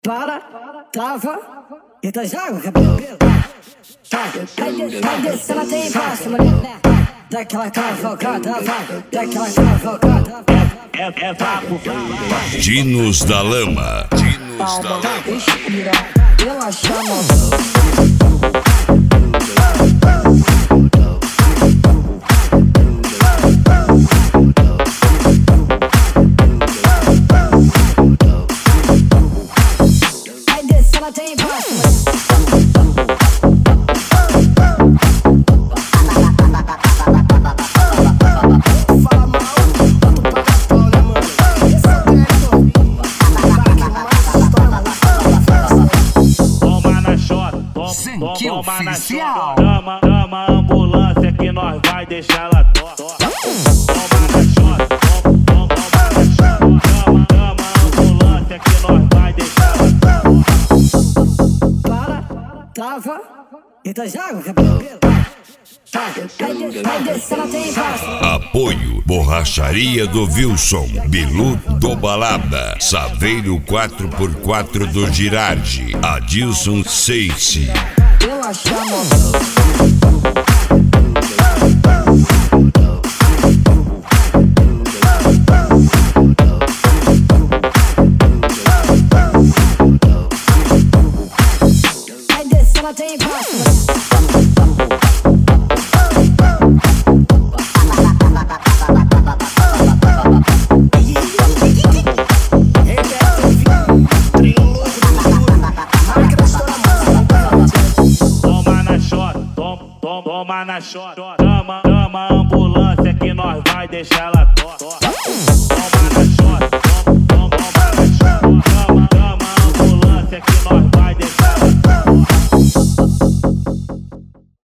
Para, trava, então joga o cabelo. Vai descer, ela tem embaixo, mulher. Daquela cavalgada, vai, daquela cavalgada. É papo. Dinos da Lama. Dinos da Lama. Respira, relaxa, mano. Tem embaixo, Toma na chota, toma na chota. Chama a ambulância que nós vai deixar ela torta. Toma na chota, toma na chota. Chama a ambulância que nós vai deixar ela torta. para, trava, então joga o cabelo. Vai descer, ela tem embaixo. Apoio Borracharia do Wilson, Bilu do Balada, Saveiro 4x4 do Girardi, Adilson Seice. Relaxa, mano. Vai descer, ela tem embaixo. Toma na chota, chama a ambulância que nós vai deixar ela torta. Toma na chota, toma na chota, chama a ambulância que nós